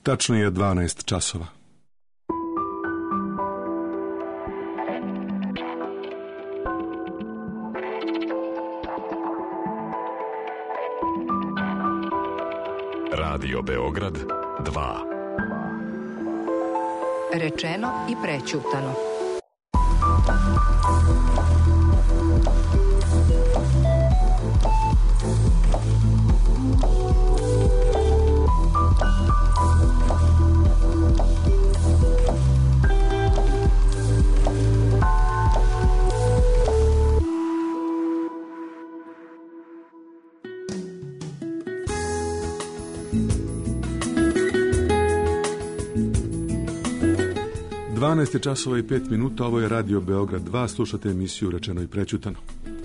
Tačno je 12 časova. Radio Beograd 2. Rečeno i prećutano. Časova i 5 minuta, ovo je Radio Beograd 2, slušate emisiju Rečeno i prećutano.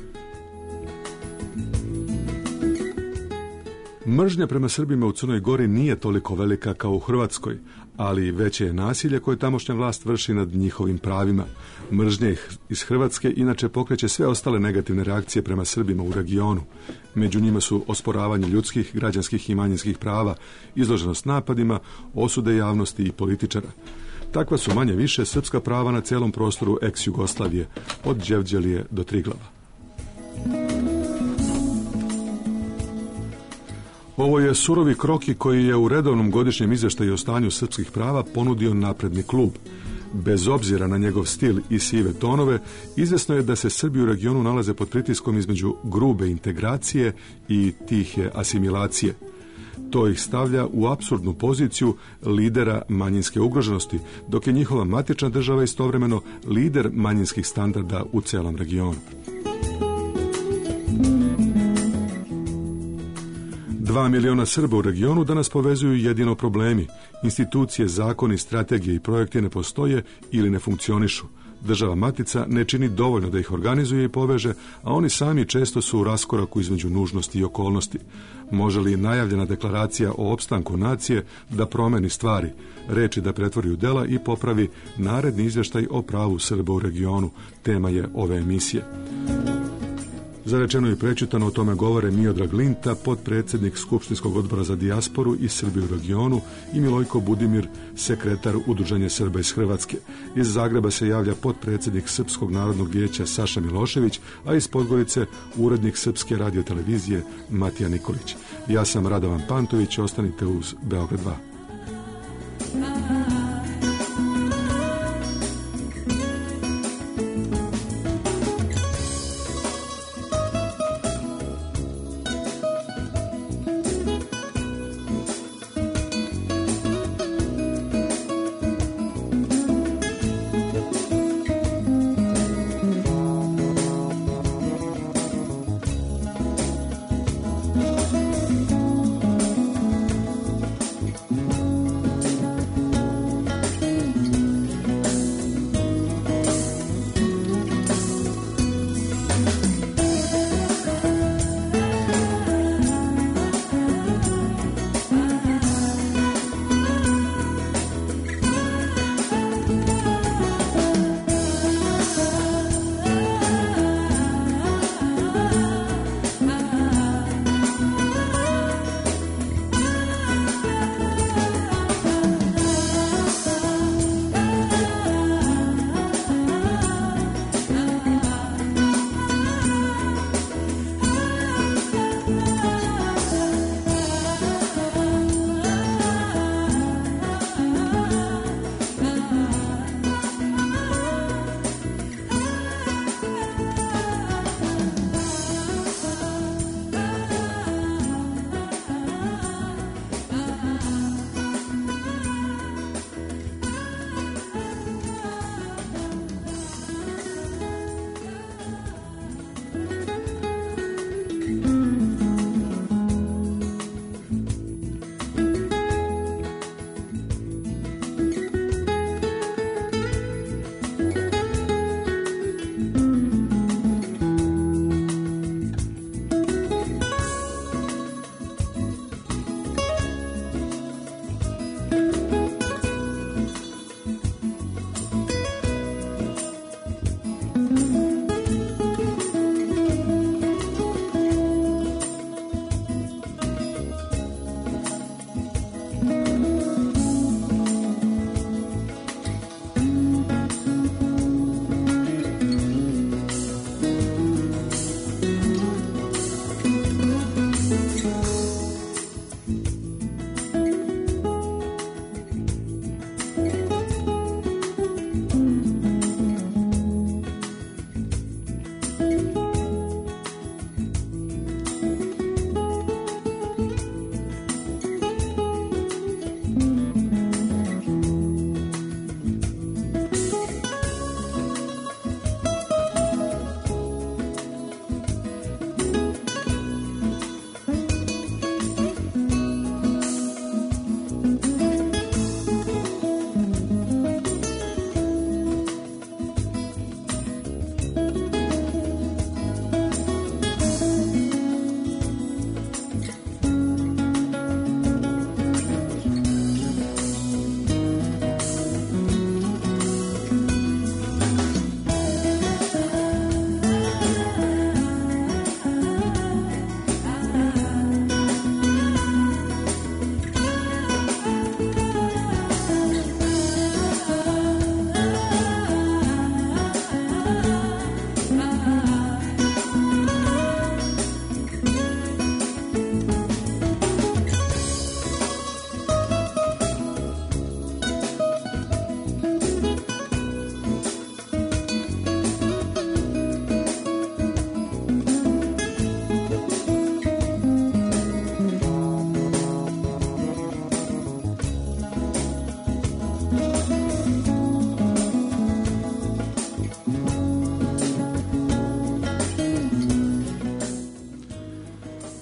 Mržnja prema Srbima u Crnoj Gori nije toliko velika kao u Hrvatskoj, ali veće je nasilje koje tamošnja vlast vrši nad njihovim pravima. Mržnja iz Hrvatske inače pokreće sve ostale negativne reakcije prema Srbima u regionu. Među njima su osporavanje ljudskih, građanskih i manjinskih prava, izloženost napadima, osude javnosti i političara. Takva su manje više srpska prava na cijelom prostoru ex-Jugoslavije, od Đevđelije do Triglava. Ovo je surovi kroki koji je u redovnom godišnjem izvještaju o stanju srpskih prava ponudio Napredni klub. Bez obzira na njegov stil i sive tonove, izvjesno je da se Srbi u regionu nalaze pod pritiskom između grube integracije i tihe asimilacije. To ih stavlja u apsurdnu poziciju lidera manjinske ugroženosti, dok je njihova matična država istovremeno lider manjinskih standarda u celom regionu. 2 miliona Srba u regionu danas povezuju jedino problemi. Institucije, zakoni, strategije i projekti ne postoje ili ne funkcionišu. Država matica ne čini dovoljno da ih organizuje i poveže, a oni sami često su u raskoraku između nužnosti i okolnosti. Može li najavljena deklaracija o opstanku nacije da promeni stvari, reči da pretvori u dela i popravi naredni izvještaj o pravu Srba u regionu? Tema je ove emisije. Za Rečeno i prećutano o tome govore Miodrag Linta, potpredsjednik Skupštinskog odbora za dijasporu i Srbiju u regionu, i Milojko Budimir, sekretar Udruženja Srba iz Hrvatske. Iz Zagreba se javlja potpredsjednik Srpskog narodnog vijeća Saša Milošević, a iz Podgorice urednik Srpske radiotelevizije Matija Nikolić. Ja sam Radovan Pantović, ostanite uz Beograd 2.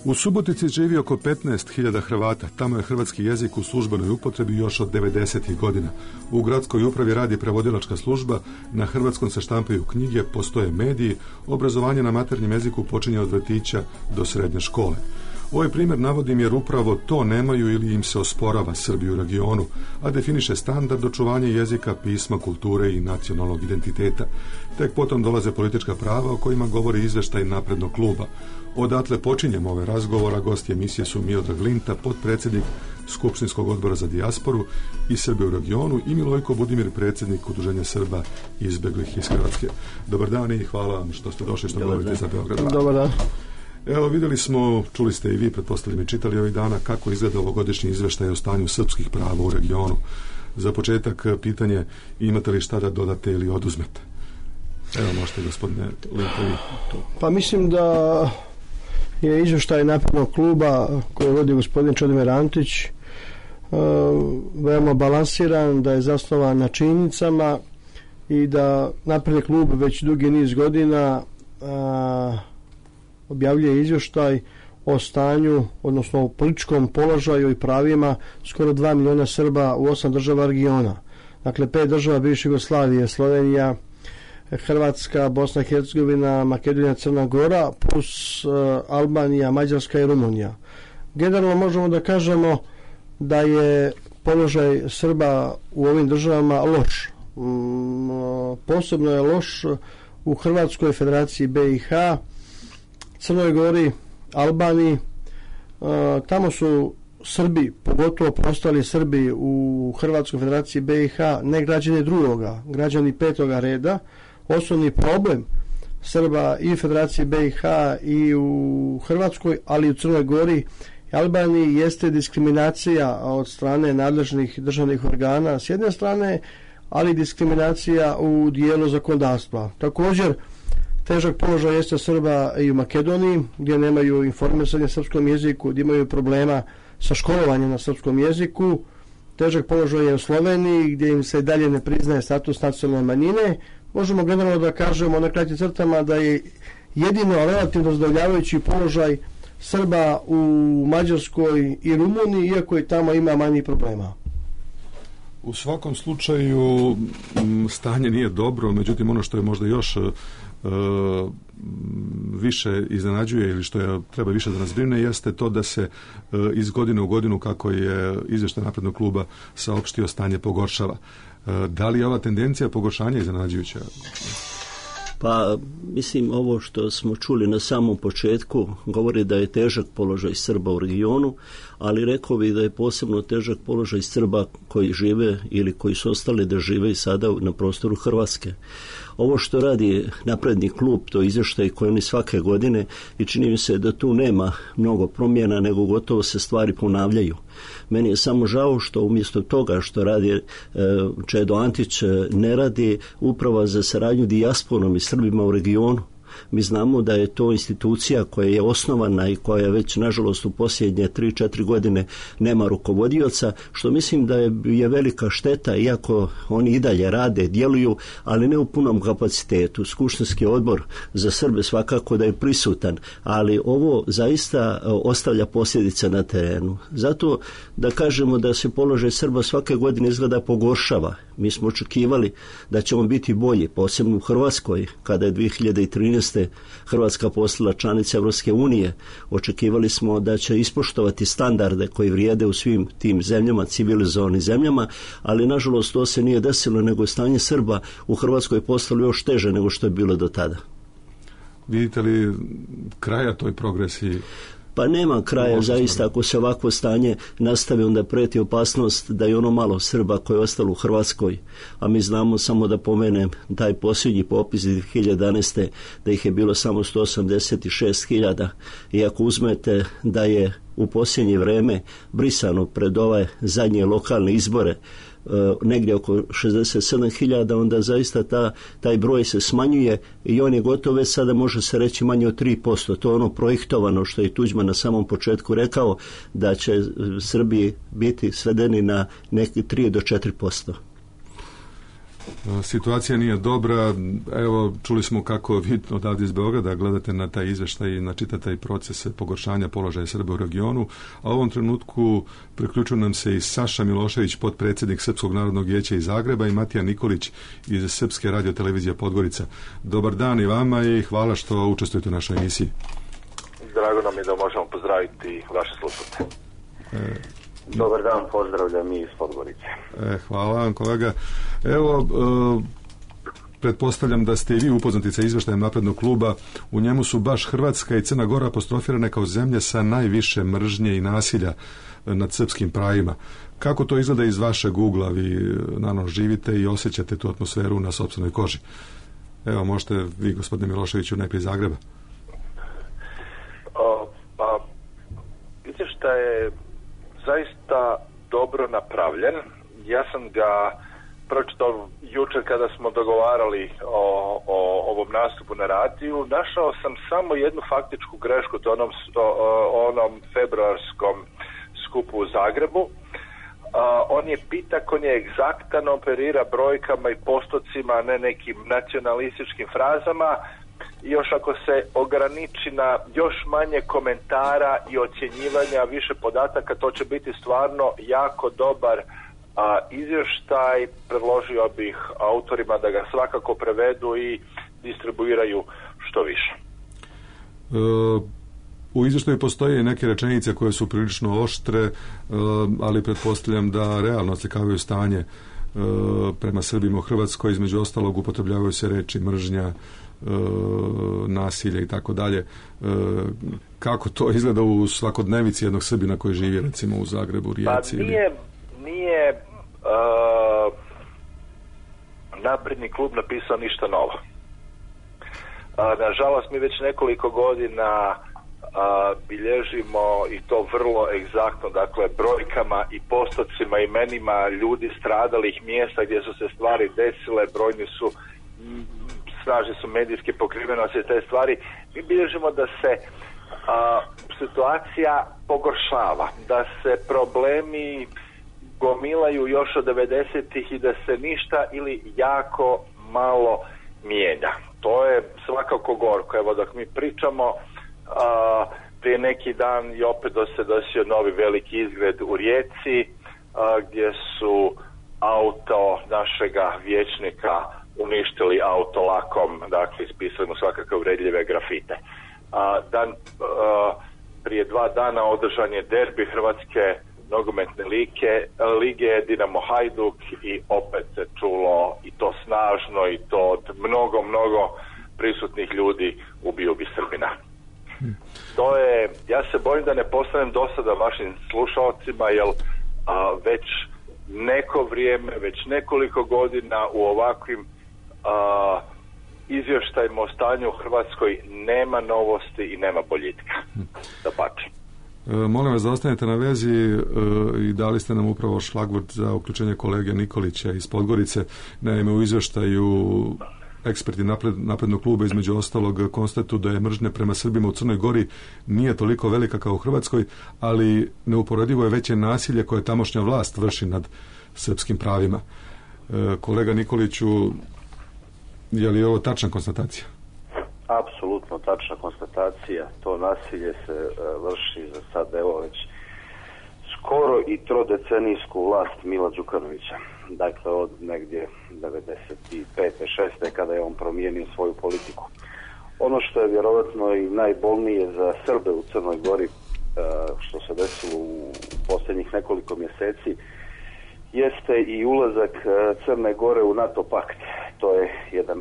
U Subotici živi oko 15.000 Hrvata. Tamo je hrvatski jezik u službenoj upotrebi još od 90. godina. U gradskoj upravi radi prevodilačka služba, na hrvatskom se štampaju knjige, postoje mediji, obrazovanje na maternjem jeziku počinje od vrtića do srednje škole. Ovaj primjer navodim jer upravo to nemaju ili im se osporava Srbi u regionu, a definiše standard očuvanja jezika, pisma, kulture i nacionalnog identiteta. Tek potom dolaze politička prava o kojima govori izveštaj Naprednog kluba. Odatle počinjemo ove razgovora, gosti emisije su Miodrag Linta, potpredsjednik Skupštinskog odbora za dijasporu i Srbe u regionu, i Milojko Budimir, predsjednik Udruženja Srba izbeglih iz Hrvatske. Dobar dan i hvala vam što ste došli, što govorite za Beograd. Dobar dan. Evo, vidjeli smo, čuli ste i vi, pretpostavljam i čitali ovih dana, kako izgleda ovogodišnji izveštaj o stanju srpskih prava u regionu. Za početak pitanje, imate li šta da dodate ili oduzmete? Evo, možete, gospodine Linta. Pa mislim da je izvještaj Naprednog kluba koji vodi gospodin Čedomir Antić veoma balansiran, da je zasnovan na činjenicama i da Napredni klub već dugi niz godina objavljuje izvještaj o stanju, odnosno o političkom položaju i pravima skoro 2 miliona Srba u 8 država regiona. Dakle, 5 država bivše Jugoslavije, Slovenija, Hrvatska, Bosna i Hercegovina, Makedonija, Crna Gora, plus Albanija, Mađarska i Rumunija. Generalno možemo da kažemo da je položaj Srba u ovim državama loš. Posebno je loš u Hrvatskoj, Federaciji BiH, Crnoj Gori, Albaniji. Tamo su Srbi, pogotovo postali Srbi u Hrvatskoj Federaciji BiH, ne građani drugoga, građani petoga reda. Osnovni problem Srba i Federacije BiH i u Hrvatskoj, ali i u Crnoj Gori i Albaniji jeste diskriminacija od strane nadležnih državnih organa s jedne strane, ali diskriminacija u dijelu zakonodavstva. Također, težak položaj jeste Srba i u Makedoniji, gdje nemaju informisanje na srpskom jeziku, gdje imaju problema sa školovanjem na srpskom jeziku. Težak položaj je u Sloveniji, gdje im se dalje ne priznaje status nacionalne manjine. Možemo generalno da kažemo na kratkim crtama da je jedino relativno zadovoljavajući položaj Srba u Mađarskoj i Rumuniji, iako i tamo ima manjih problema. U svakom slučaju stanje nije dobro, međutim ono što je možda još više iznenađuje ili što je treba više da nas brine jeste to da se iz godine u godinu, kako je izvještaj Naprednog kluba saopštio, stanje pogoršava. Da li je ova tendencija pogoršanja iznenađujuća? Pa mislim, ovo što smo čuli na samom početku govori da je težak položaj Srba u regionu, ali rekao bih da je posebno težak položaj Srba koji žive ili koji su ostali da žive i sada na prostoru Hrvatske. Ovo što radi Napredni klub, to izvještaj koji oni svake godine, i čini mi se da tu nema mnogo promjena, nego gotovo se stvari ponavljaju. Meni je samo žao što umjesto toga što radi Čedo Antić ne radi Uprava za saradnju dijasporom i Srbima u regionu. Mi znamo da je to institucija koja je osnovana i koja već nažalost u posljednje 3-4 godine nema rukovodioca, što mislim da je velika šteta, iako oni i dalje rade, djeluju, ali ne u punom kapacitetu. Skupštinski odbor za Srbe svakako da je prisutan, ali ovo zaista ostavlja posljedice na terenu. Zato da kažemo da se položaj Srba svake godine izgleda pogoršava. Mi smo očekivali da će on biti bolji, posebno u Hrvatskoj, kada je 2013. Hrvatska postala članica Evropske unije. Očekivali smo da će ispoštovati standarde koji vrijede u svim tim zemljama, civilizovanim zemljama, ali nažalost to se nije desilo, nego je stanje Srba u Hrvatskoj postalo još teže nego što je bilo do tada. Vidite li kraja toj progresiji? Pa nema kraja, zaista, ako se ovakvo stanje nastavi, onda preti opasnost da je ono malo Srba koje je ostalo u Hrvatskoj, a mi znamo, samo da pomenem taj posljednji popis 2011. da ih je bilo samo 186.000, i ako uzmete da je u posljednje vrijeme brisano pred ove zadnje lokalne izbore negdje oko 67.000, onda zaista taj broj se smanjuje i on je gotovo već sada, može se reći, manje od 3%. To je ono projektovano što je Tuđman na samom početku rekao, da će Srbiji biti svedeni na neki 3 do 4%. Situacija nije dobra. Evo, čuli smo kako vi odavde iz Beograda gledate na taj izveštaj i načitate taj proces pogoršanja položaja Srba u regionu, a u ovom trenutku priključuje nam se i Saša Milošević, potpredsjednik Srpskog narodnog vijeća iz Zagreba, i Matija Nikolić iz Srpske radiotelevizije Podgorica. Dobar dan i vama i hvala što učestvujete u našoj emisiji. Drago nam je da možemo pozdraviti vaše slušatelje. Dobar dan, pozdravljam i iz Podgorice. Hvala vam, kolega. Evo, pretpostavljam da ste i vi upoznati sa izveštajem Naprednog kluba. U njemu su baš Hrvatska i Crna Gora apostrofirane kao zemlje sa najviše mržnje i nasilja nad srpskim pravima. Kako to izgleda iz vašeg ugla? Vi naravno živite i osjećate tu atmosferu na sopstvenoj koži. Evo, možete vi, gospodine Miloševiću, najprije iz Zagreba. Izvještaj je zaista dobro napravljen. Ja sam ga pročitao jučer kada smo dogovarali o ovom nastupu na radiju. Našao sam samo jednu faktičku grešku, to onom februarskom skupu u Zagrebu. On je pitak, on je egzaktan, operira brojkama i postocima, ne nekim nacionalističkim frazama. Još ako se ograniči na još manje komentara i ocjenjivanja, više podataka, to će biti stvarno jako dobar izvještaj. Predložio bih autorima da ga svakako prevedu i distribuiraju što više. U izvještaju postoje neke rečenice koje su prilično oštre, ali pretpostavljam da realno oslikavaju stanje prema Srbima u Hrvatskoj. Između ostalog upotrebljavaju se reči mržnja, nasilje i tako dalje. Kako to izgleda u svakodnevici jednog Srbina koji živi recimo u Zagrebu, Rijeci? Pa nije Napredni klub napisao ništa novo. Nažalost, mi već nekoliko godina bilježimo i to vrlo egzaktno, dakle brojkama i postocima, imenima ljudi stradalih, mjesta gdje su se stvari desile, brojni su, snažne su medijske pokrivenosti te stvari. Mi bilježimo da se situacija pogoršava, da se problemi gomilaju još od 90-ih i da se ništa ili jako malo mijenja. To je svakako gorko. Evo, dok mi pričamo, prije neki dan i opet se desio novi veliki izgred u Rijeci, gdje su auto našega vijećnika uništili autolakom, dakle ispisali mu svakakve uvredljive grafite. Prije 2 dana održan je derbi Hrvatske nogometne lige Dinamo Hajduk i opet se čulo i to snažno i to od mnogo prisutnih ljudi ubio bi Srbina. To je, ja se bojim da ne postanem dosada vašim slušalcima, jer već neko vrijeme, već nekoliko godina u ovakvim izvještajima o stanju u Hrvatskoj nema novosti i nema boljitka. Dapače. Molim vas da ostanete na vezi i dali ste nam upravo šlagvort za uključenje kolege Nikolića iz Podgorice. Naime, u izvještaju eksperti Naprednog kluba između ostalog konstatuju da je mržnja prema Srbima u Crnoj Gori nije toliko velika kao u Hrvatskoj, ali neuporedivo je veće nasilje koje tamošnja vlast vrši nad srpskim pravima. Kolega Nikoliću, je li ovo tačna konstatacija? Apsolutno tačna konstatacija. To nasilje se vrši za sad evo već skoro i trodecenijsku vlast Mila Đukanovića. Dakle, od negdje 95. 6. kada je on promijenio svoju politiku. Ono što je vjerovatno i najbolnije za Srbe u Crnoj Gori, što se desilo u posljednjih nekoliko mjeseci, jeste i ulazak Crne Gore u NATO pakt. To je jedan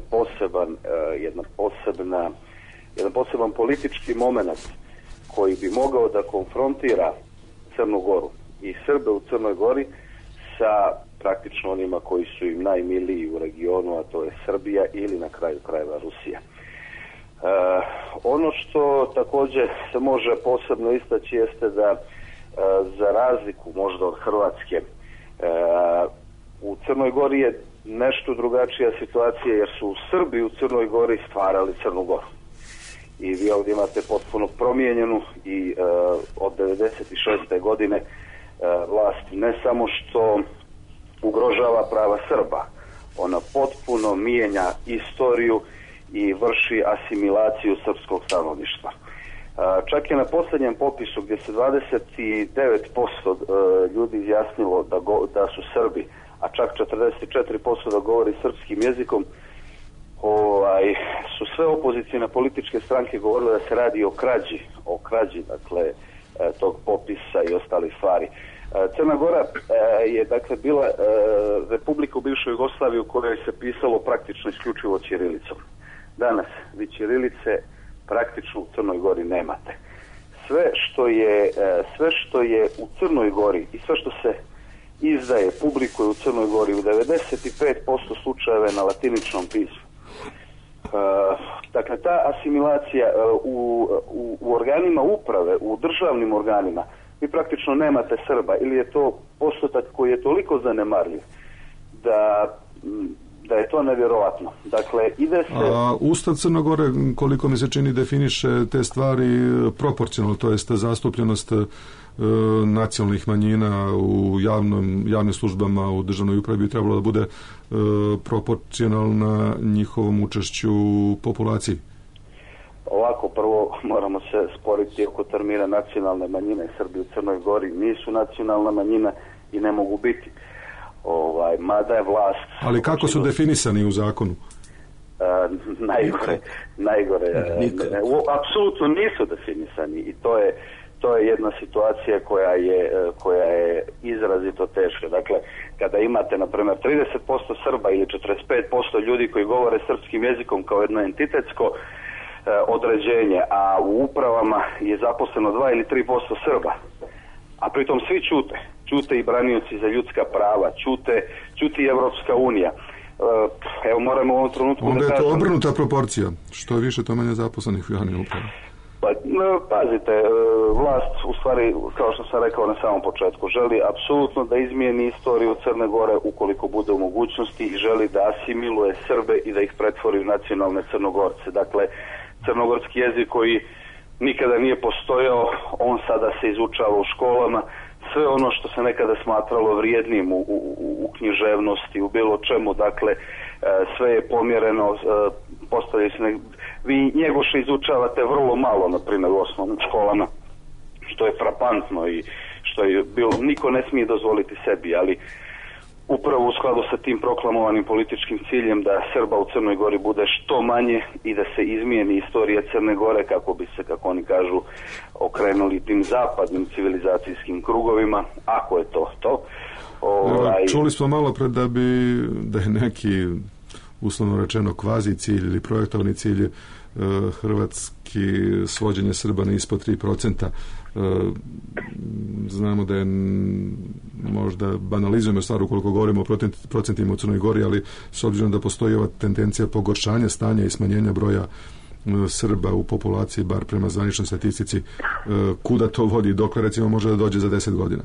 poseban politički moment koji bi mogao da konfrontira Crnu Goru i Srbe u Crnoj Gori sa praktično onima koji su im najmiliji u regionu, a to je Srbija ili na kraju krajeva Rusija. Ono što također se može posebno istaći jeste da za razliku možda od Hrvatske, u Crnoj Gori je nešto drugačija situacija jer su Srbi u Crnoj Gori stvarali Crnu Goru. I vi ovdje imate potpuno promijenjenu i od 96. godine vlast ne samo što ugrožava prava Srba, Ona potpuno mijenja istoriju i vrši asimilaciju srpskog stanovništva. Čak je na posljednjem popisu gdje se 29% ljudi izjasnilo da su Srbi, a čak 44% da govori srpskim jezikom, su sve opozicijne političke stranke govorile da se radi o krađi dakle, tog popisa i ostalih stvari. Crna Gora je dakle bila republika u bivšoj Jugoslaviji u kojoj se pisalo praktično isključivo ćirilicom. Danas vi ćirilice praktično u Crnoj Gori nemate. Sve što je u Crnoj Gori i sve što se izdaje, publikuje u Crnoj Gori u 95% slučajeva na latiničnom pismu. Dakle, ta asimilacija u organima uprave, u državnim organima, vi praktično nemate Srba, ili je to postotak koji je toliko zanemarljiv da je to nevjerovatno. Dakle, ide se... Ustav Crne Gore, koliko mi se čini, definiše te stvari proporcionalno, to jest zastupljenost nacionalnih manjina u javnim službama, u državnoj upravi bi trebalo da bude proporcionalna njihovom učešću u populaciji. Ovako, prvo moramo se sporiti oko termina nacionalne manjine. Srbi u Crnoj Gori nisu nacionalna manjina i ne mogu biti. Mada je vlast... Ali kako su definisani u zakonu? Najgore. Apsolutno nisu definisani i to je jedna situacija koja je izrazito teška. Dakle, kada imate, na primjer, 30% Srba ili 45% ljudi koji govore srpskim jezikom kao jedno entitetsko određenje, a u upravama je zaposleno 2 ili 3% Srba, a pritom svi čute i branioci za ljudska prava, čuti i Evropska unija. Evo, moramo u ovom trenutku... Onda je to obrnuta proporcija, što je više to manje zaposlenih u javnim upravama. Pazite, vlast, u stvari, kao što sam rekao na samom početku, želi apsolutno da izmijeni istoriju Crne Gore ukoliko bude u mogućnosti i želi da asimiluje Srbe i da ih pretvori u nacionalne Crnogorce. Dakle, crnogorski jezik koji nikada nije postojao, on sada se izučava u školama. Sve ono što se nekada smatralo vrijednim u književnosti, u bilo čemu, dakle, sve je pomjereno, postavljaju se vi Njegoša izučavate vrlo malo, na primjer, u osnovnim školama, što je frapantno i što je bilo, niko ne smije dozvoliti sebi, ali upravo u skladu sa tim proklamovanim političkim ciljem da Srba u Crnoj Gori bude što manje i da se izmijeni istorija Crne Gore kako bi se, kako oni kažu, okrenuli tim zapadnim civilizacijskim krugovima, ako je to. Čuli smo malo pred da je neki, uslovno rečeno, kvazi cilj ili projektovani cilj hrvatski svođenje Srba na ispod 3%. Znamo da je, možda banalizujemo stvar ukoliko govorimo o procentima u Crnoj Gori, ali s obzirom da postoji ova tendencija pogoršanja stanja i smanjenja broja Srba u populaciji, bar prema zvaničnoj statistici, kuda to vodi, dokle recimo može da dođe za 10 godina?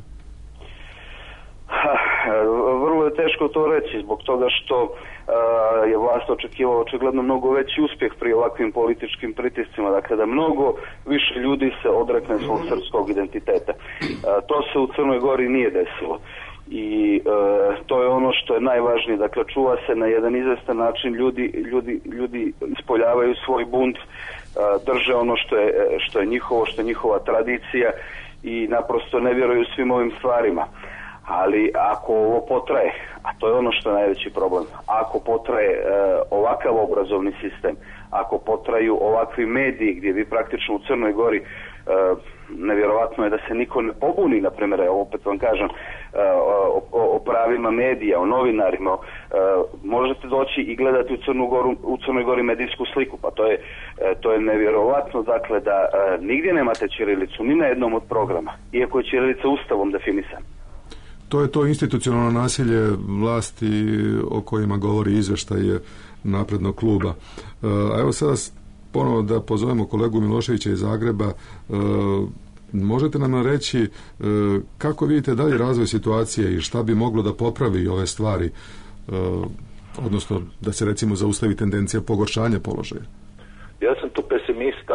Vrlo je teško to reći, zbog toga što je vlast očekivala očigledno mnogo veći uspjeh pri ovakvim političkim pritiscima, dakle da mnogo više ljudi se odrekne svog srpskog identiteta. To se u Crnoj Gori nije desilo i to je ono što je najvažnije, dakle čuva se na jedan izvestan način, ljudi ispoljavaju svoj bunt, drže ono što je njihovo, što je njihova tradicija i naprosto ne vjeruju svim ovim stvarima. Ali ako ovo potraje, a to je ono što je najveći problem, ako potraje ovakav obrazovni sistem, ako potraju ovakvi mediji gdje vi praktično u Crnoj Gori, nevjerovatno je da se niko ne pobuni, na primjer, opet vam kažem, o pravima medija, o novinarima, možete doći i gledati u Crnoj Gori medijsku sliku, pa to je nevjerovatno, dakle da nigdje nemate ćirilicu, ni na jednom od programa, iako je ćirilica ustavom definisan. To je to institucionalno nasilje vlasti o kojima govori izvještaj Naprednog kluba. A evo sada ponovo da pozovemo kolegu Miloševića iz Zagreba. Možete nam reći kako vidite dalje razvoj situacije i šta bi moglo da popravi ove stvari, odnosno da se recimo zaustavi tendencija pogoršanja položaja? Ja sam tu pesimista.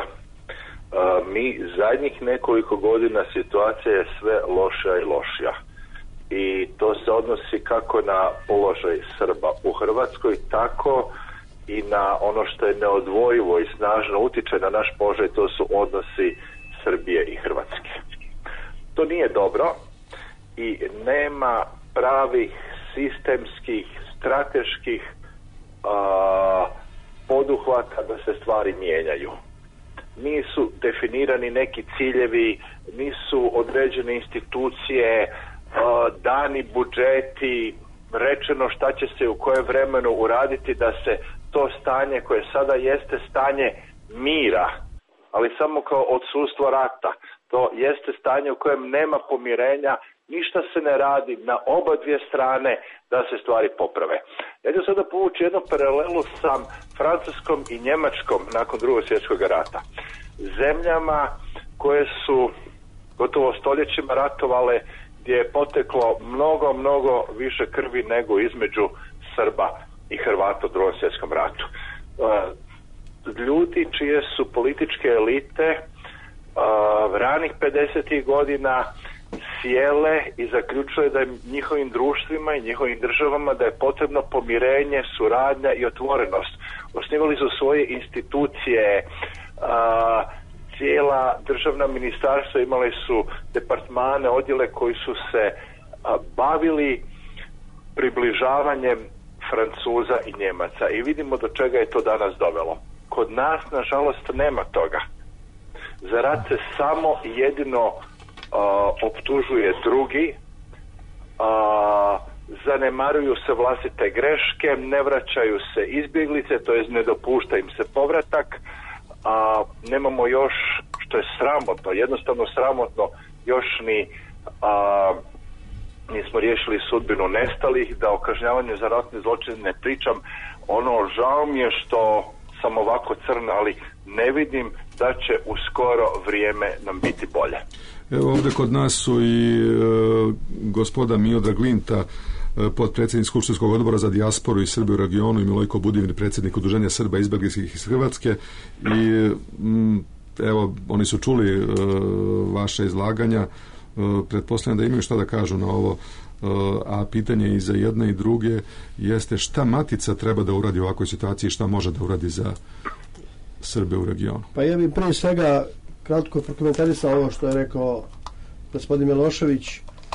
Mi zadnjih nekoliko godina situacija je sve lošija i lošija. i to se odnosi kako na položaj Srba u Hrvatskoj, tako i na ono što je neodvojivo i snažno utiče na naš položaj, to su odnosi Srbije i Hrvatske. To nije dobro i nema pravih sistemskih, strateških poduhvata da se stvari mijenjaju. Nisu definirani neki ciljevi, nisu određene institucije, dani budžeti, rečeno šta će se u kojem vremenu uraditi da se to stanje koje sada jeste stanje mira, ali samo kao odsustvo rata. To jeste stanje u kojem nema pomirenja, ništa se ne radi na oba dvije strane da se stvari poprave. Ja ću sada povući jednu paralelu sa Francuskom i Njemačkom nakon Drugog svjetskog rata. Zemljama koje su gotovo stoljećima ratovale, gdje je poteklo mnogo više krvi nego između Srba i Hrvata u Drugom svjetskom ratu. Ljudi čije su političke elite ranih 50. godina sjele i zaključile da je njihovim društvima i njihovim državama da je potrebno pomirenje, suradnja i otvorenost. Osnivali su svoje institucije, cijela državna ministarstva imali su departmane, odjele koji su se bavili približavanjem Francuza i Njemaca i vidimo do čega je to danas dovelo. Kod nas, nažalost, nema toga. Za rat se samo jedino optužuje drugi, zanemaruju se vlastite greške, ne vraćaju se izbjeglice, to jest ne dopušta im se povratak, nemamo još, što je sramotno, jednostavno sramotno, još nismo riješili sudbinu nestalih, da o kažnjavanju za ratne zločine ne pričam. Ono, žao mi je što sam ovako crn, ali ne vidim da će u skoro vrijeme nam biti bolje. Evo ovdje kod nas su i gospoda Miodrag Linta, potpredsjednik Skupštinskog odbora za dijasporu i Srbiju u regionu, i Milojko Budivin, predsjednik Udruženja Srba izbjegličkih iz Hrvatske. I evo, oni su čuli vaše izlaganja, pretpostavljam da imaju šta da kažu na ovo, a pitanje i za jedne i druge jeste šta Matica treba da uradi u ovakvoj situaciji, šta može da uradi za Srbe u regionu. Pa ja bih prije svega kratko prokomentarisao ovo što je rekao gospodin Milošević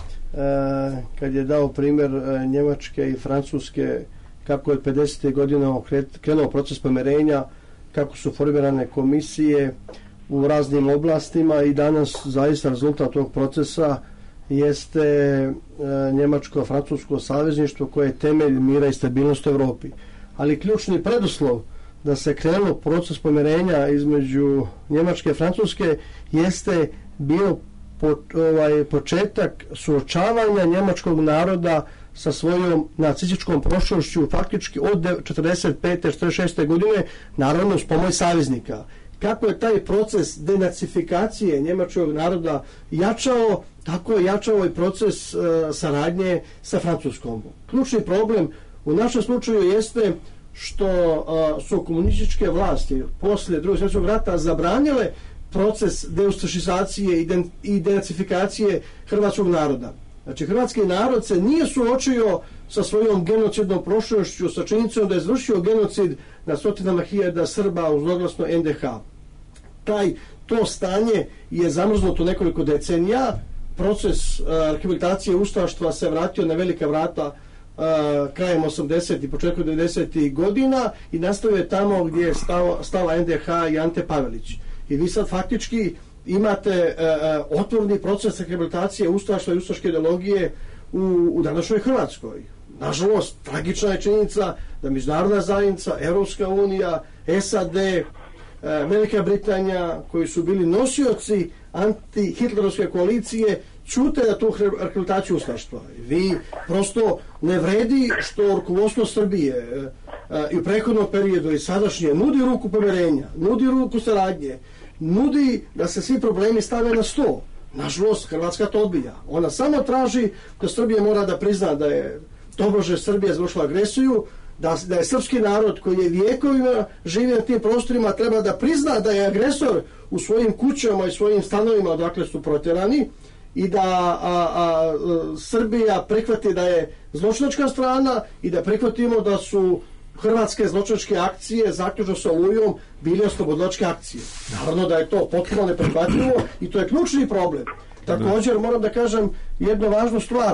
kad je dao primjer Njemačke i Francuske, kako je 50. godina krenuo proces pomirenja, kako su formirane komisije u raznim oblastima i danas zaista rezultat tog procesa jeste njemačko-francusko savezništvo koje je temelj mira i stabilnosti u Europi. Ali ključni preduslov da se krenuo proces pomirenja između Njemačke i Francuske jeste bio početak suočavanja njemačkog naroda sa svojom nacističkom prošlošću faktički od 45. 46. godine, naravno s pomoć saveznika. Kako je taj proces denacifikacije njemačkog naroda jačao, tako je jačao i proces saradnje sa Francuskom. Ključni problem u našem slučaju jeste što su komunističke vlasti poslije Drugog svjetskog rata zabranile proces deustašizacije i denacifikacije hrvatskog naroda. Znači, hrvatski narod se nije suočio sa svojom genocidnom prošlošću, sa činjenicom da je izvršio genocid na stotinama hiljada Srba uz oglasno NDH. To stanje je zamrznuto nekoliko decenija. Proces rehabilitacije ustaštva se vratio na velika vrata krajem 80. i početkom 90. godina i nastavio je tamo gdje je stala NDH i Ante Pavelić. I vi sad faktički imate otvoreni proces rehabilitacije ustaštva i ustaške ideologije u današnjoj Hrvatskoj. Nažalost, tragična je činjenica da međunarodna zajednica, Europska unija, SAD, Velika Britanija, koji su bili nosioci antihitlerovske koalicije, čute na tu rehabilitaciju ustaštva. Vi prosto ne vredi što rukovodstvo Srbije i u prethodnom periodu i sadašnje nudi ruku pomirenja, nudi ruku saradnje, nudi da se svi problemi stave na sto. Nažalost, Hrvatska to odbija. Ona samo traži da Srbija mora da prizna da je tobože Srbija izvršila agresiju, da je srpski narod koji je vijekovima živio na tim prostorima treba da prizna da je agresor u svojim kućama i svojim stanovima odakle su protjerani i da Srbija prihvati da je zločinačka strana i da prihvatimo da su hrvatske zločinačke akcije zaključno sa Olujom bile oslobodilačke akcije. Naravno da je to potpuno neprihvatljivo i to je ključni problem. Također moram da kažem jednu važnu stvar.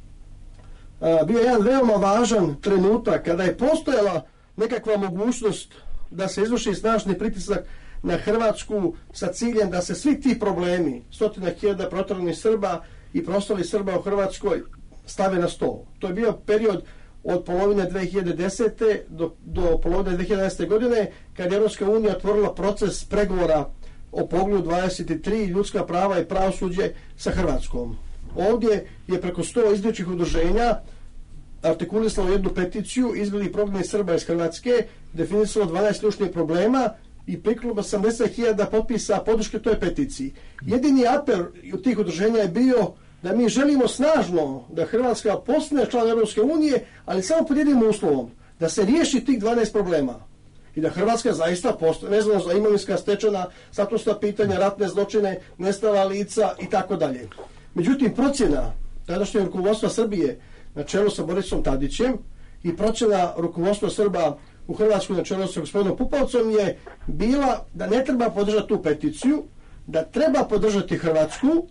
Bio je jedan veoma važan trenutak kada je postojala nekakva mogućnost da se izvrši snažni pritisak na Hrvatsku sa ciljem da se svi ti problemi, 100.000 proteranih Srba i preostalih Srba u Hrvatskoj stave na stol. To je bio period od polovine 2010. do polovine 2011. godine kad je Europska unija otvorila proces pregovora o poglavlju 23 ljudska prava i pravosuđe sa Hrvatskom. Ovdje je preko 100 izbjegličkih udruženja artikulisalo jednu peticiju izbjeglih prognanih Srba iz Hrvatske, definisalo 12 ključnih problema i prikupilo 80.000 potpisa podrške toj peticiji. Jedini apel od tih udruženja je bio da mi želimo snažno da Hrvatska postane član Europske unije, ali samo pod jednim uslovom, da se riješi tih 12 problema. I da Hrvatska zaista postane, vezano za imovinska stečena, statusna pitanja, ratne zločine, nestala lica i tako dalje. Međutim, procjena tadašnjeg rukovodstva Srbije na čelu sa Borisom Tadićem i procjena rukovodstva Srba u Hrvatskoj na čelu sa gospodinom Pupovcom je bila da ne treba podržati tu peticiju, da treba podržati Hrvatsku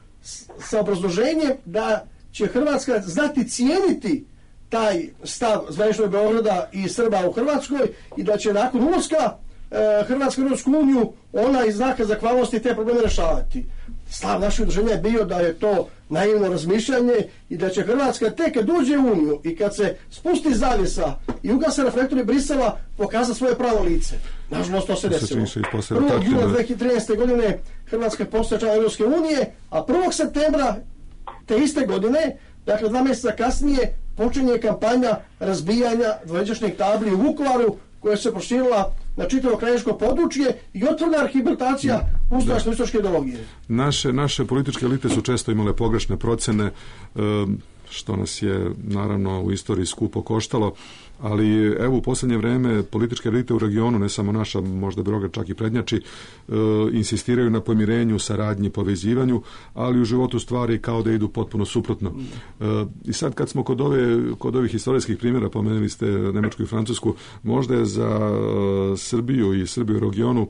sa obrazloženjem da će Hrvatska znati cijeniti taj stav zvaničnog Beograda i Srba u Hrvatskoj i da će nakon ulaska Hrvatske u Europsku uniju ona iz znaka zahvalnosti te probleme rješavati. Stav našeg udruženja je bio da je to naivno razmišljanje i da će Hrvatska tek kad uđe u Uniju i kad se spusti zavjesa i ugase reflektori Brisela pokazati svoje pravo lice. Nažalost, to se desilo. 1. jula 2013. godine Hrvatska postaje član Europske unije, a 1. septembra te iste godine, dakle 2 mjeseca kasnije, počinje kampanja razbijanja dvojezičnih tabli u Vukovaru koja se proširila na čitavo krajiško područje i otvorena rehabilitacija ustaško-istočke ideologije. Naše političke elite su često imale pogrešne procjene, što nas je naravno u istoriji skupo koštalo, ali evo u posljednje vrijeme političke elite u regionu, ne samo naša, možda Beograd čak i prednjači, insistiraju na pomirenju, saradnji, povezivanju, ali u životu stvari kao da idu potpuno suprotno. I sad kad smo kod ovih historijskih primjera, pomenuli ste Njemačku i Francusku, možda je za Srbiju i Srbiju u regionu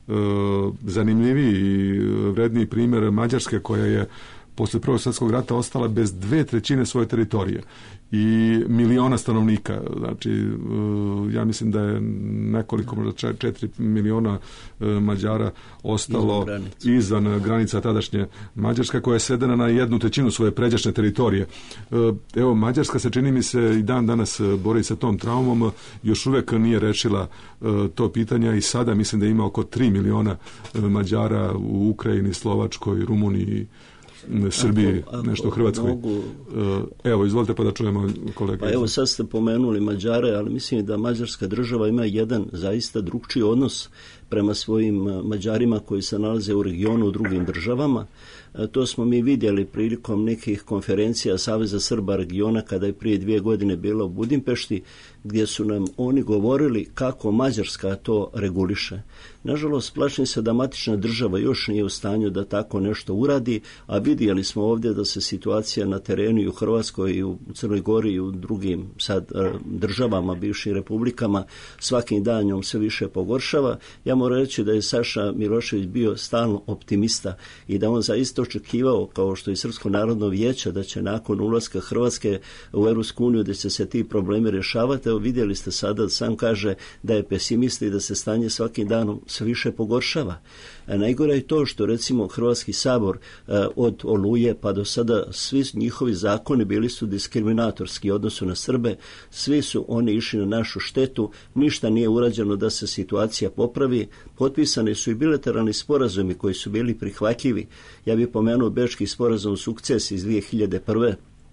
zanimljiviji i vredniji primjer Mađarske, koja je poslije Prvog svjetskog rata ostala bez 2/3 svoje teritorije i miliona stanovnika. Znači, ja mislim da je nekoliko, možda 4 miliona Mađara ostalo izvan granica tadašnje Mađarske, koja je svedena na 1/3 svoje pređašnje teritorije. Evo, Mađarska se, čini mi se, i dan danas bori sa tom traumom, još uvijek nije rešila to pitanje i sada mislim da ima oko 3 miliona Mađara u Ukrajini, Slovačkoj, Rumuniji, Srbiji, nešto u Hrvatskoj. Evo, izvolite pa da čujemo kolega. Pa evo, sad ste pomenuli Mađare, ali mislim da Mađarska država ima jedan zaista drugčiji odnos prema svojim Mađarima koji se nalaze u regionu u drugim državama. To smo mi vidjeli prilikom nekih konferencija Saveza Srba regiona kada je prije 2 godine bilo u Budimpešti, gdje su nam oni govorili kako Mađarska to reguliše. Nažalost, plašim se da matična država još nije u stanju da tako nešto uradi, a vidjeli smo ovdje da se situacija na terenu i u Hrvatskoj i u Crnoj Gori i u drugim sad državama, bivšim republikama, svakim danom sve više pogoršava. Ja moram reći da je Saša Milošević bio stalno optimista i da on zaista očekivao, kao što i Srpsko narodno vijeće, da će nakon ulaska Hrvatske u Europsku uniju da će se ti problemi rješavati. Evo, vidjeli ste sada, sam kaže da je pesimista i da se stanje svakim danom sve više pogoršava. Najgore je to što recimo Hrvatski sabor od Oluje pa do sada svi njihovi zakoni bili su diskriminatorski u odnosu na Srbe, svi su oni išli na našu štetu, ništa nije urađeno da se situacija popravi, potpisani su i bilateralni sporazumi koji su bili prihvatljivi. Ja bih pomenuo Bečki sporazum o sukcesiji iz 2001.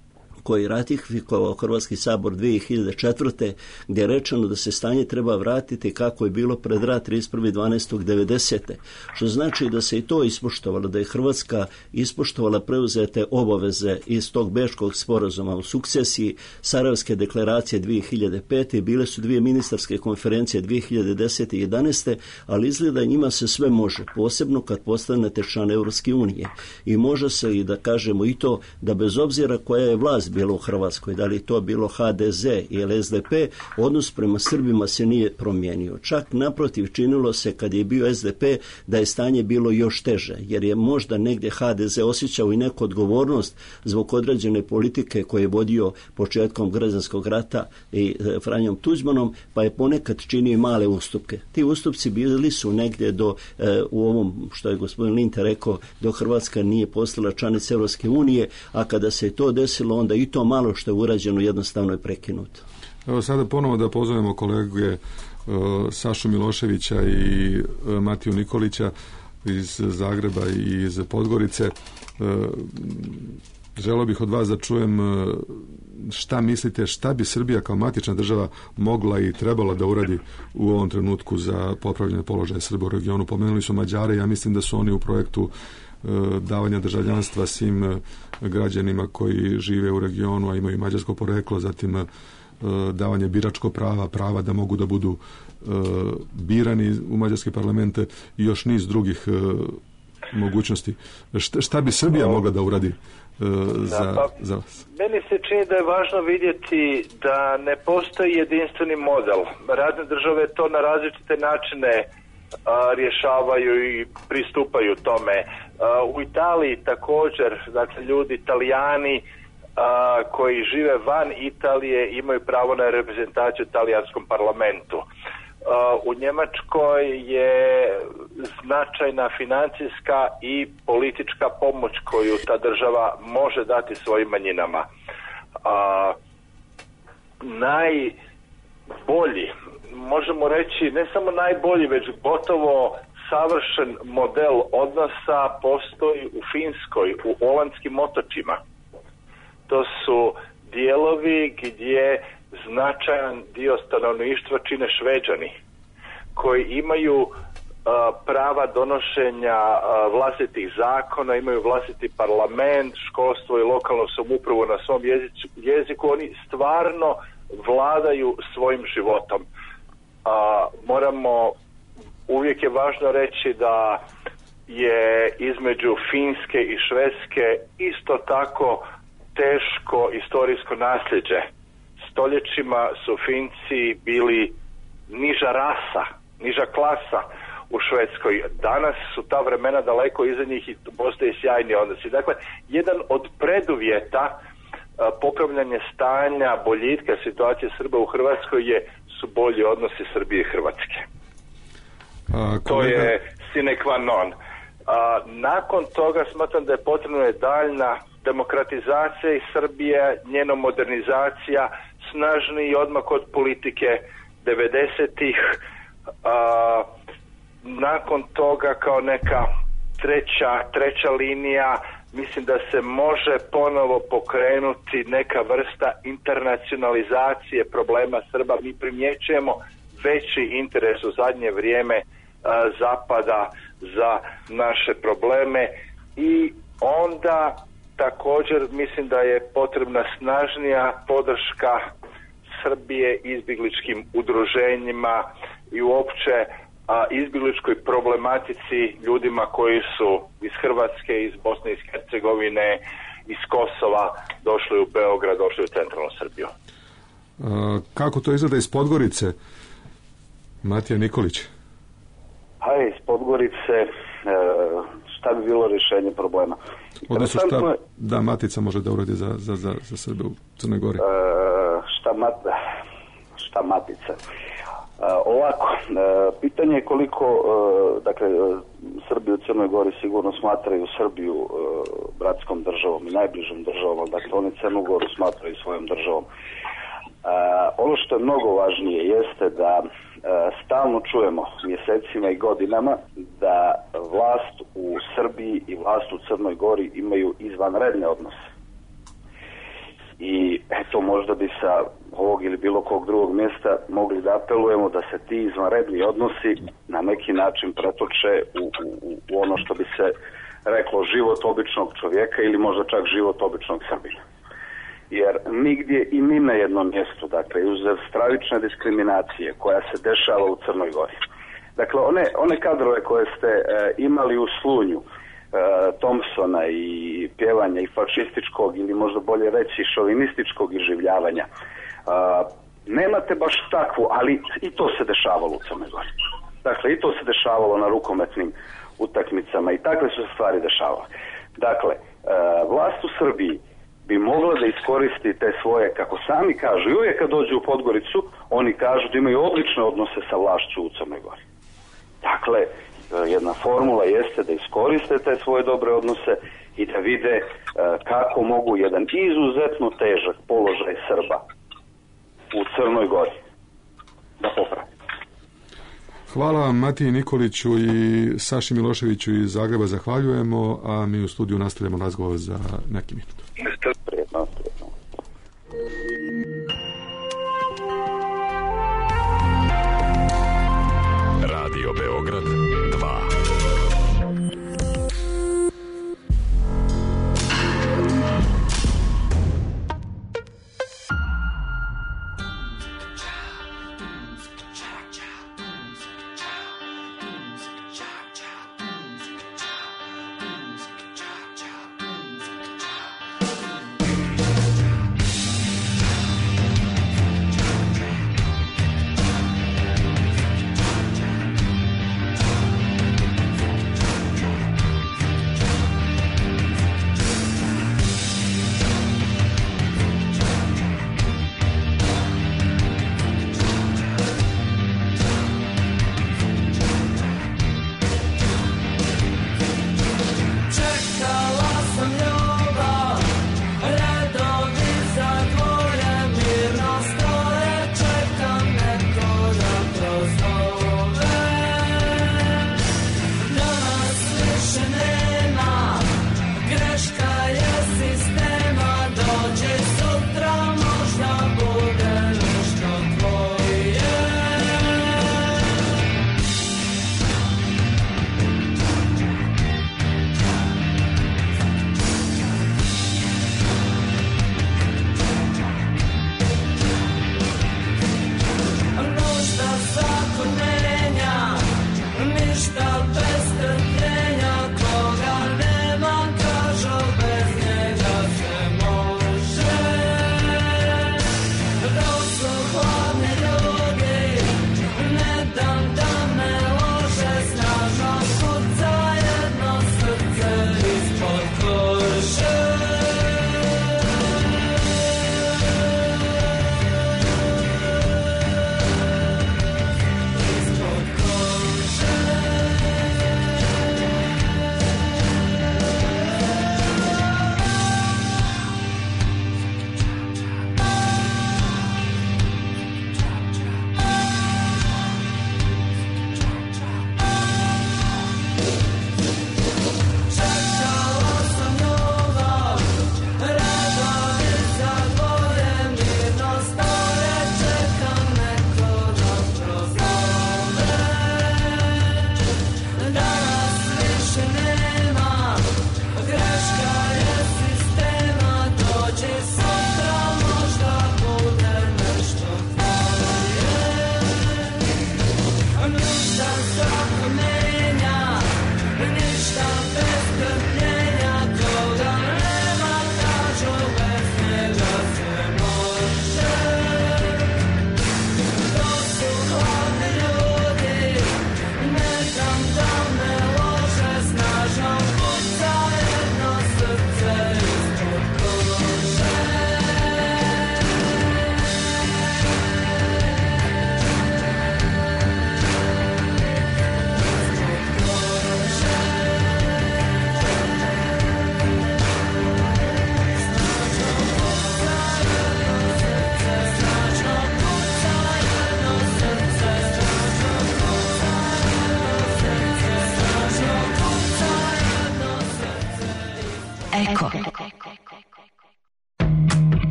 koji je ratifikovao Hrvatski sabor 2004. gdje je rečeno da se stanje treba vratiti kako je bilo pred rat 31.12.90. Što znači da se i to ispoštovalo, da je Hrvatska ispoštovala preuzete obaveze iz tog Bečkog sporazuma u sukcesiji, Sarajevske deklaracije 2005. Bile su 2 ministarske konferencije 2010. i 2011. ali izgleda njima se sve može, posebno kad postanete član Europske unije. I može se i da kažemo i to da bez obzira koja je vlast bila u Hrvatskoj, da li to bilo HDZ ili SDP, odnos prema Srbima se nije promijenio. Čak naprotiv činilo se kad je bio SDP da je stanje bilo još teže, jer je možda negdje HDZ osjećao i neku odgovornost zbog određene politike koje je vodio početkom građanskog rata i Franjom Tuđmanom, pa je ponekad činio male ustupke. Ti ustupci bili su negdje do u ovom što je gospodin Linte rekao, do Hrvatska nije postala članica Europske unije, a kada se to desilo, onda i to malo što je urađeno jednostavno je prekinuto. Evo sada ponovo da pozovemo kolege Sašu Miloševića i Matiju Nikolića iz Zagreba i iz Podgorice. Želeo bih od vas da čujem šta mislite, šta bi Srbija kao matična država mogla i trebala da uradi u ovom trenutku za popravljanje položaja Srba u regionu. Pomenuli su Mađare, ja mislim da su oni u projektu davanja državljanstva svim građanima koji žive u regionu, a imaju mađarsko poreklo, zatim davanje biračkog prava da mogu da budu birani u mađarske parlamente i još niz drugih mogućnosti. Šta bi Srbija mogla da uradi za vas? Meni se čini da je važno vidjeti da ne postoji jedinstveni model. Razne države to na različite načine rješavaju i pristupaju tome. U Italiji također, dakle ljudi Italijani koji žive van Italije imaju pravo na reprezentaciju u talijanskom parlamentu. U Njemačkoj je značajna financijska i politička pomoć koju ta država može dati svojim manjinama. Najbolji, možemo reći ne samo najbolji, već gotovo savršen model odnosa postoji u Finskoj, u Olandskim otočima. To su dijelovi gdje značajan dio stanovništva čine Šveđani, koji imaju prava donošenja vlastitih zakona, imaju vlastiti parlament, školstvo i lokalnu samoupravu na svom jeziku. Oni stvarno vladaju svojim životom. Uvijek je važno reći da je između Finske i Švedske isto tako teško historijsko nasljeđe. Stoljećima su Finci bili niža rasa, niža klasa u Švedskoj. Danas su ta vremena daleko iza njih i postoje sjajni odnosi. Dakle, jedan od preduvjeta popravljanja stanja, boljitka situacije Srba u Hrvatskoj su bolji odnosi Srbije i Hrvatske. To je sine qua non. Nakon toga smatram da je potrebna daljna demokratizacija i Srbije, njena modernizacija, snažniji odmak od politike 90-ih. Nakon toga kao neka treća linija, mislim da se može ponovo pokrenuti neka vrsta internacionalizacije problema Srba. Mi primjećujemo veći interes u zadnje vrijeme Zapada za naše probleme i onda također mislim da je potrebna snažnija podrška Srbije izbjegličkim udruženjima i uopće izbjegličkoj problematici ljudima koji su iz Hrvatske, iz Bosne i Hercegovine, iz Kosova došli u Beograd, došli u centralnu Srbiju. Kako to izgleda iz Podgorice? Matija Nikolić. Iz Podgorice šta bi bilo rješenje problema? Odnosno šta Matica može da uradi za Srbe u Crnoj Gori? Šta Matica? Ovako, pitanje je koliko Srbi u Crnoj Gori sigurno smatraju Srbiju bratskom državom i najbližom državom, dakle oni Crnu Goru smatraju svojom državom. Ono što je mnogo važnije jeste da stalno čujemo mjesecima i godinama da vlast u Srbiji i vlast u Crnoj Gori imaju izvanredne odnose. I eto, možda bi sa ovog ili bilo kog drugog mjesta mogli da apelujemo da se ti izvanredni odnosi na neki način pretoče u ono što bi se reklo život običnog čovjeka ili možda čak život običnog Srbina. Jer nigdje i ni na jednom mjestu, dakle, uzev stravične diskriminacije koja se dešava u Crnoj Gori. Dakle, one kadrove koje ste imali u Slunju, Thompsona i pjevanja i fašističkog ili možda bolje reći šovinističkog iživljavanja, nemate baš takvu, ali i to se dešavalo u Crnoj Gori. Dakle, i to se dešavalo na rukometnim utakmicama i takve su se stvari dešavale. Dakle, vlast u Srbiji bi mogla da iskoristi te svoje, kako sami kažu, i uvijek kad dođu u Podgoricu, oni kažu da imaju odlične odnose sa vlašću u Crnoj Gori. Dakle, jedna formula jeste da iskoriste te svoje dobre odnose i da vide kako mogu jedan izuzetno težak položaj Srba u Crnoj Gori da popravi. Hvala vam Matiji Nikoliću i Saši Miloševiću iz Zagreba zahvaljujemo, a mi u studiju nastavljamo razgovor za neki minut. Prijetno. Radio Beograd 2.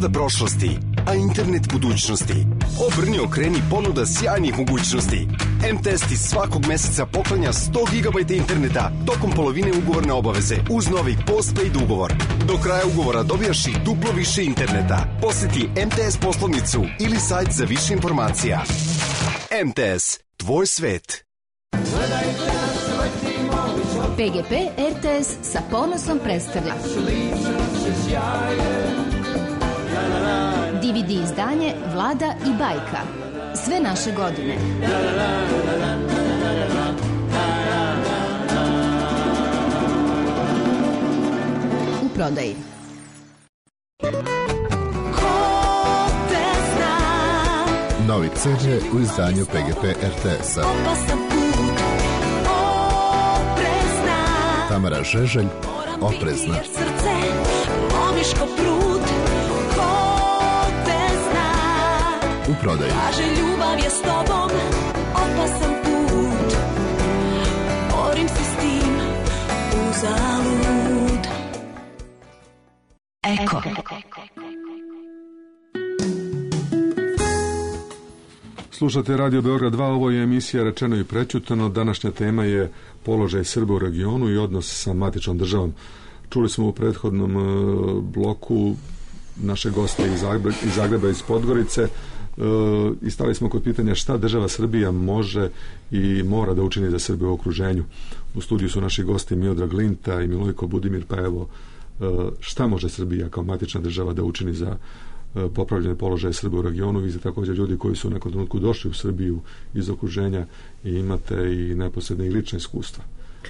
Zgrada prošlosti, a internet budućnosti. Obrni okreni ponuda sjajnih mogućnosti. MTS ti svakog meseca poklanja 100 GB interneta tokom polovine ugovorne obaveze uz novi postpaid ugovor. Do kraja ugovora dobijaš i duplo više interneta. Posjeti MTS poslovnicu ili sajt za više informacija. MTS, tvoj svet. PGP RTS sa ponosom predstavlja DVD izdanje Vlada i bajka. Sve naše godine. U prodaji. Novi CD u izdanju PGP RTS-a. Tamara Žeželj, Oprezna. U prodaju. Ljubav je s tobom, opasan put. Borim se s tim, uzalud. Eko. Slušate Radio Beograd 2, ovo je emisija Rečeno i prećutano. Današnja tema je položaj Srba u regionu i odnos sa matičnom državom. Čuli smo u prethodnom bloku naše goste iz Zagreba, iz Podgorice, i stali smo kod pitanja šta država Srbija može i mora da učini za Srbe u okruženju. U studiju su naši gosti Miodrag Linta i Milojko Budimir, pa evo, šta može Srbija kao matična država da učini za popravljene položaje Srba u regionu? Vi ste također ljudi koji su u nekom trenutku došli u Srbiju iz okruženja i imate i neposredne i lične iskustva.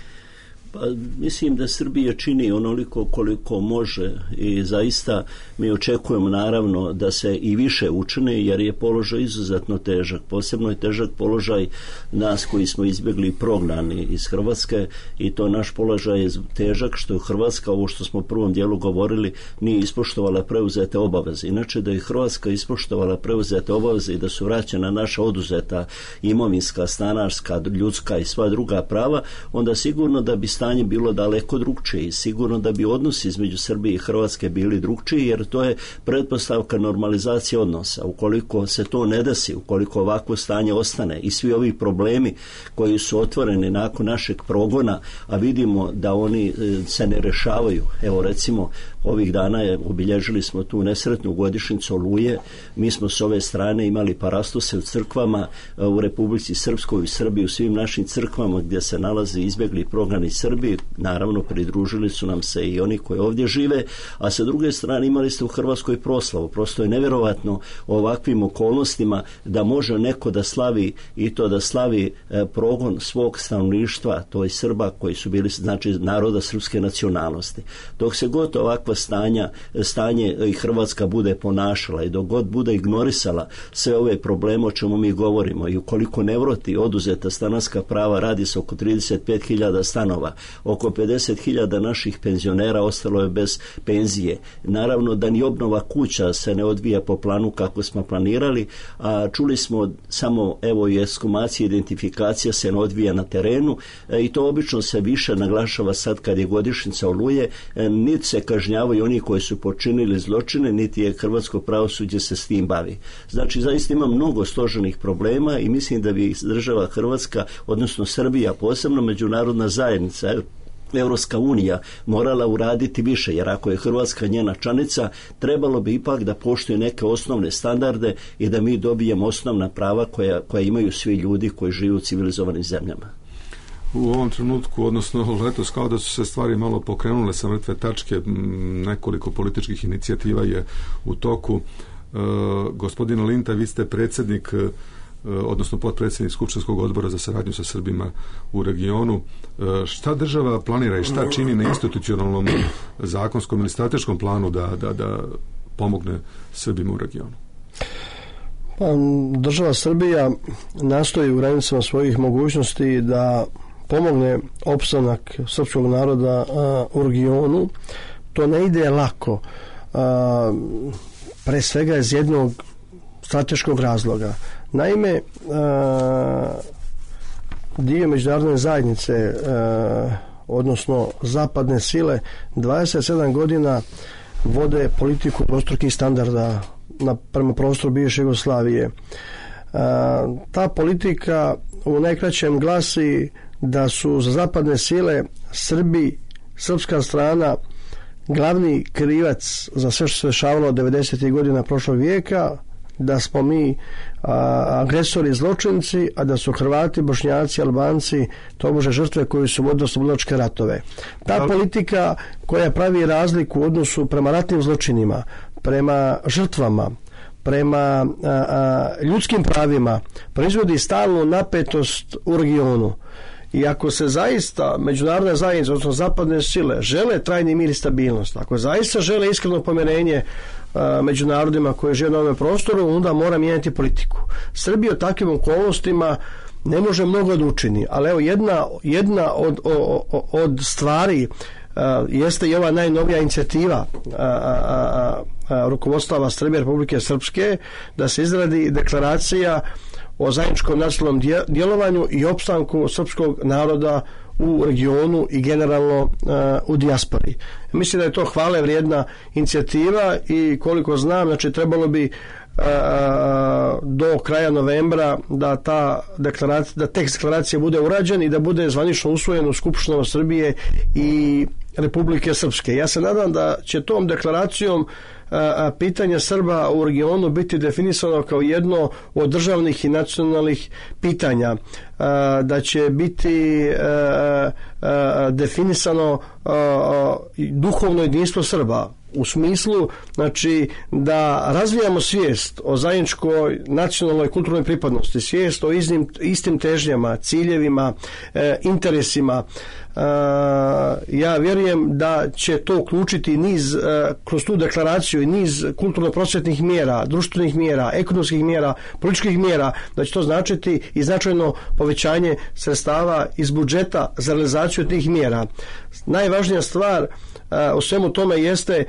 Pa, mislim da Srbija čini onoliko koliko može i zaista mi očekujemo naravno da se i više učini, jer je položaj izuzetno težak. Posebno je težak položaj nas koji smo izbjegli i prognani iz Hrvatske, i to naš položaj je težak što je Hrvatska, ovo što smo u prvom dijelu govorili, nije ispoštovala preuzete obaveze. Inače da je Hrvatska ispoštovala preuzete obaveze i da su vraćena naša oduzeta imovinska, stanarska, ljudska i sva druga prava, onda sigurno da bi stanje bilo daleko drugčije i sigurno da bi odnosi između Srbije i Hrvatske bili drugčiji, jer to je pretpostavka normalizacije odnosa. Ukoliko se to ne desi, ukoliko ovako stanje ostane i svi ovi problemi koji su otvoreni nakon našeg progona, a vidimo da oni se ne rešavaju. Evo recimo ovih dana obilježili smo tu nesretnu godišnjicu Oluje. Mi smo s ove strane imali parastuse u crkvama u Republici Srpskoj i Srbiji, u svim našim crkvama gdje se nalaze izbjegli prognani Srbi. Naravno pridružili su nam se i oni koji ovdje žive, a sa druge strane imali ste u Hrvatskoj proslavu. Prosto je nevjerovatno u ovakvim okolnostima da može neko da slavi, i to da slavi progon svog stanovništva, to je Srba koji su bili, znači, naroda srpske nacionalnosti. Dok se god ovakva stanje i Hrvatska bude ponašala i dok god bude ignorisala sve ove probleme o čemu mi govorimo, i ukoliko ne vrati oduzeta stanarska prava, radi se oko 35.000 stanova, oko 50.000 naših penzionera ostalo je bez penzije. Naravno da ni obnova kuća se ne odvija po planu kako smo planirali, a čuli smo samo evo i ekshumacija, identifikacija se ne odvija na terenu, i to obično se više naglašava sad kad je godišnjica Oluje. Niti se kažnjavaju oni koji su počinili zločine, niti je hrvatsko pravosuđe se s tim bavi. Znači zaista ima mnogo složenih problema i mislim da bi država Hrvatska, odnosno Srbija, posebno međunarodna zajednica, Europska unija, morala uraditi više, jer ako je Hrvatska njena članica, trebalo bi ipak da poštuje neke osnovne standarde i da mi dobijemo osnovna prava koja imaju svi ljudi koji žive u civilizovanim zemljama. U ovom trenutku, odnosno letos, kao da su se stvari malo pokrenule sa mrtve tačke, nekoliko političkih inicijativa je u toku. Gospodine Linta, vi ste predsjednik, odnosno potpredsjednik Skupštinskog odbora za saradnju sa Srbima u regionu. Šta država planira i šta čini na institucionalnom, zakonskom ili strateškom planu da pomogne Srbima u regionu? Država Srbija nastoji u granicama svojih mogućnosti da pomogne opstanak srpskog naroda u regionu. To ne ide lako, pre svega iz jednog strateškog razloga. Naime, dio međunarodne zajednice, odnosno zapadne sile, 27 godina vode politiku dvostrukih standarda prema prostoru bivše Jugoslavije. Ta politika u najkraćem glasi da su za zapadne sile srpska strana glavni krivac za sve što se dešavalo 90. godina prošlog vijeka, da smo mi agresori i zločinci, a da su Hrvati, Bošnjaci, Albanci tobože žrtve koji su vodili oslobodilačke ratove. Ta politika koja pravi razliku u odnosu prema ratnim zločinima, prema žrtvama, prema ljudskim pravima, proizvodi stalnu napetost u regionu. I ako se zaista međunarodna zajednica, odnosno zapadne sile, žele trajni mir i stabilnost, ako zaista žele iskreno pomirenje među narodima koji žive na ovom prostoru, onda mora mijenjati politiku. Srbija u takvim okolnostima ne može mnogo da učini, ali evo jedna od stvari jeste i ova najnovija inicijativa rukovodstva Srbije Republike Srpske da se izradi deklaracija o zajedničkom nacionalnom djelovanju i opstanku srpskog naroda u regionu i generalno u dijaspori. Mislim da je to hvale vrijedna inicijativa i koliko znam, znači trebalo bi do kraja novembra da tekst deklaracije bude urađen i da bude zvanično usvojen u Skupštini Srbije i Republike Srpske. Ja se nadam da će tom deklaracijom pitanje Srba u regionu biti definisano kao jedno od državnih i nacionalnih pitanja, da će biti definisano duhovno jedinstvo Srba u smislu, znači, da razvijamo svijest o zajedničkoj nacionalnoj kulturnoj pripadnosti, svijest o istim težnjama, ciljevima, interesima. Ja vjerujem da će to uključiti niz, kroz tu deklaraciju, i niz kulturno-prosvetnih mjera, društvenih mjera, ekonomskih mjera, političkih mjera, da će to značiti i značajno povećanje sredstava iz budžeta za realizaciju tih mjera. Najvažnija stvar u svemu tome jeste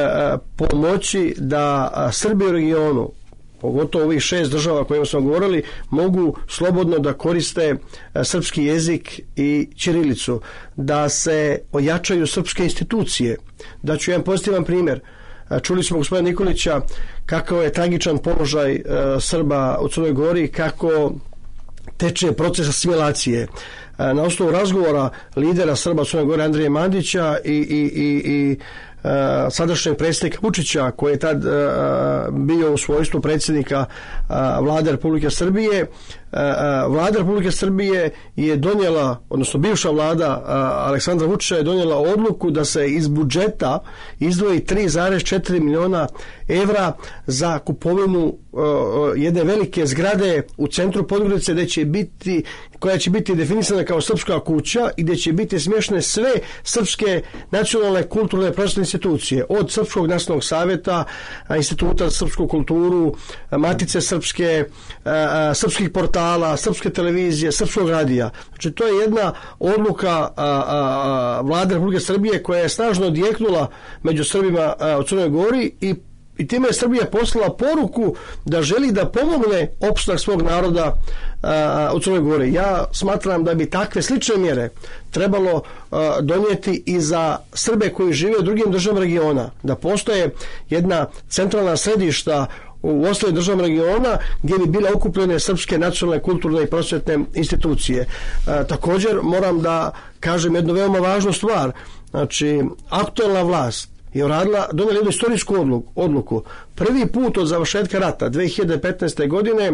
pomoći da Srbi u regionu, pogotovo ovih 6 država o kojima smo govorili, mogu slobodno da koriste srpski jezik i ćirilicu, da se ojačaju srpske institucije. Daću jedan pozitivan primjer. Čuli smo gospodina Nikolića kakav je tragičan položaj Srba u Crnoj Gori, kako teče proces asimilacije. Na osnovu razgovora lidera Srba u Crnoj Gori Andrije Mandića i sadašnjeg predsjednika Vučića, koji je tad bio u svojstvu predsjednika Vlade Republike Srbije, Vlada Republike Srbije je donijela, odnosno bivša vlada Aleksandra Vučića je donijela odluku da se iz budžeta izdvoji 3,4 miliona evra za kupovinu jedne velike zgrade u centru Podgorice koja će biti definisana kao srpska kuća i gdje će biti smještene sve srpske nacionalne kulturne prosvetne institucije, od Srpskog nacionalnog savjeta, Instituta za srpsku kulturu, Matice srpske, srpskih portala, srpske televizije, srpskog radija. Znači, to je jedna odluka Vlade Republike Srbije koja je snažno odjeknula među Srbima u Crnoj Gori i time je Srbija poslala poruku da želi da pomogne opstanak svog naroda u Crnoj Gori. Ja smatram da bi takve slične mjere trebalo donijeti i za Srbe koji žive u drugim državama regiona, da postoje jedna centralna središta u ostalim državama regiona gdje bi bile okupljene srpske nacionalne, kulturne i prosvetne institucije. Također moram da kažem jednu veoma važnu stvar. Znači, aktualna vlast je donijela jednu istorijsku odluku. Prvi put od završetka rata 2015. godine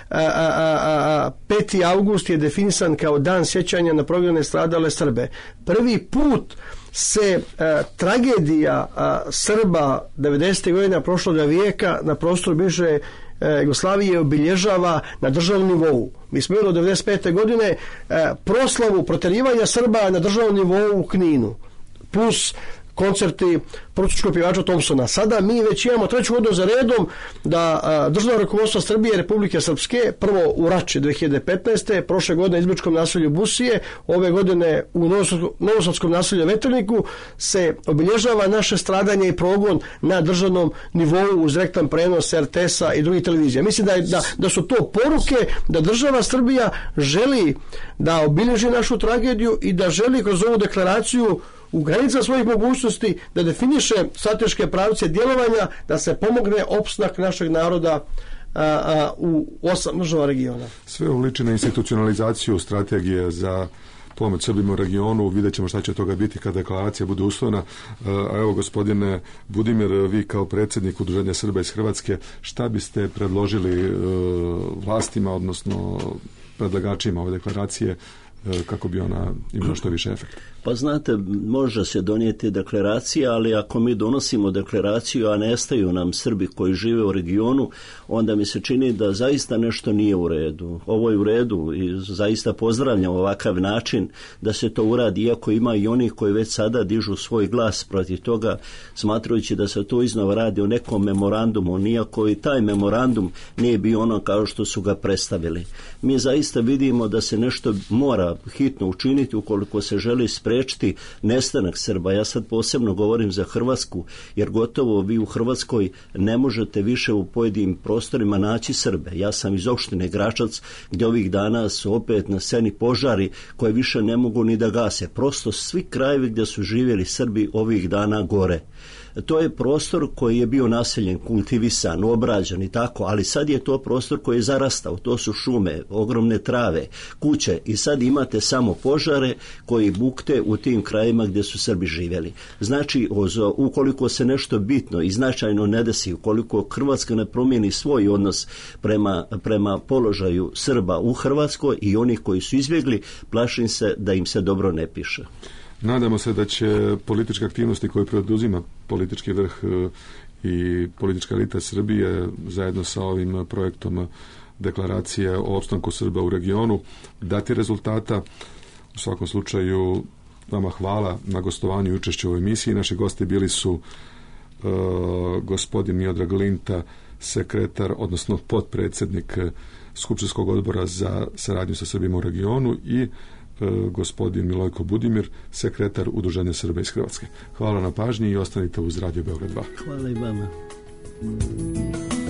5. august je definisan kao dan sjećanja na prognane stradale Srbe. Prvi put se tragedija Srba 90. godina prošloga vijeka na prostoru bivše Jugoslavije obilježava na državnom nivou. Mi smo imali od 95. godine proslavu protjerivanja Srba na državnom nivou u Kninu, plus koncerti poručničkog pjevača Thompsona. Sada mi već imamo treću godinu za redom da državno rukovodstvo Srbije i Republike Srpske, prvo u Rači 2015. prošle godine izbečkom naselju Busije, ove godine u Novosadskom naselju Veterniku se obilježava naše stradanje i progon na državnom nivou uz direktan prenos RTS-a i drugih televizija. Mislim da su to poruke da država Srbija želi da obilježi našu tragediju i da želi kroz ovu deklaraciju u granicama svojih mogućnosti da definiše definiše strateške pravce djelovanja da se pomogne opstanak našeg naroda u 8 država regiona. Sve ovo liči na institucionalizaciju strategije za pomoć Srbima u regionu. Vidjet ćemo šta će toga biti kada deklaracija bude usvojena. A evo, gospodine Budimir, vi kao predsjednik Udruženja Srba iz Hrvatske, šta biste predložili vlastima, odnosno predlagačima ove deklaracije, kako bi ona imala što više efekta? Pa znate, može se donijeti deklaracija, ali ako mi donosimo deklaraciju, a nestaju nam Srbi koji žive u regionu, onda mi se čini da zaista nešto nije u redu. Ovo je u redu i zaista pozdravljam ovakav način da se to uradi, iako ima i onih koji već sada dižu svoj glas protiv toga, smatrajući da se to iznova radi o nekom memorandumu, nijako i taj memorandum nije bio ono kao što su ga predstavili. Mi zaista vidimo da se nešto mora hitno učiniti ukoliko se želi spriječiti nestanak Srba. Ja sad posebno govorim za Hrvatsku, jer gotovo vi u Hrvatskoj ne možete više u pojedinim prostorima naći Srbe. Ja sam iz opštine Gračac, gdje ovih dana su opet na sceni požari koje više ne mogu ni da gase. Prosto svi krajevi gdje su živjeli Srbi ovih dana gore. To je prostor koji je bio naseljen, kultivisan, obrađen i tako, ali sad je to prostor koji je zarastao, to su šume, ogromne trave, kuće i sad imate samo požare koji bukte u tim krajima gdje su Srbi živjeli. Znači, ukoliko se nešto bitno i značajno ne desi, ukoliko Hrvatska ne promijeni svoj odnos prema položaju Srba u Hrvatskoj i onih koji su izbjegli, plašim se da im se dobro ne piše. Nadamo se da će političke aktivnosti koje preduzima politički vrh i politička elita Srbije zajedno sa ovim projektom deklaracije o opstanku Srba u regionu dati rezultata. U svakom slučaju vama hvala na gostovanju i učešću u ovoj emisiji. Naši gosti bili su gospodin Miodrag Linta, sekretar, odnosno potpredsjednik Skupštinskog odbora za saradnju sa Srbima u regionu, i gospodin Milojko Budimir, sekretar Udruženja Srba iz Hrvatske. Hvala na pažnji i ostanite uz Radio Beograd 2. Hvala i vama.